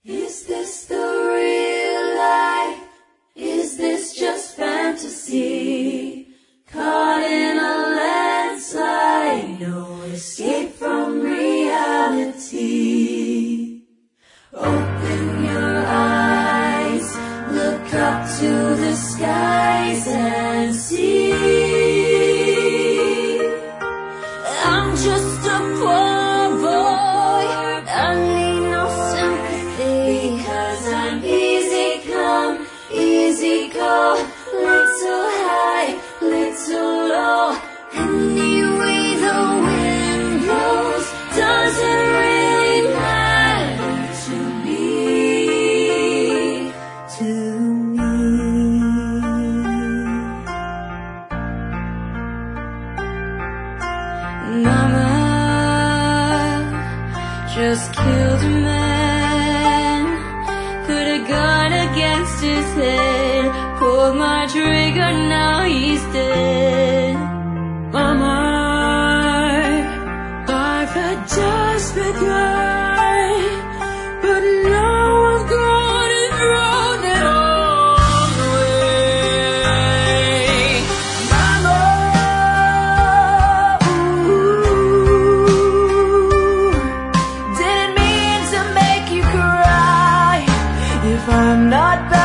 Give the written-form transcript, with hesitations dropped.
Is this the real life? Is this just fantasy? Caught in a landslide, no escape from reality. Open your eyes, look up to the skies and see. I'm just a poor boy, I need no sympathy, 'cause I'm easy come, easy go, little high, little low. Anyway the wind blows doesn't really matter to me, to me. Mama just killed a man, put a gun against his head, pulled my trigger, now he's dead. Mama, life had just begun, but now I've gone and thrown it all away. Mama, didn't mean to make you cry. If I'm not back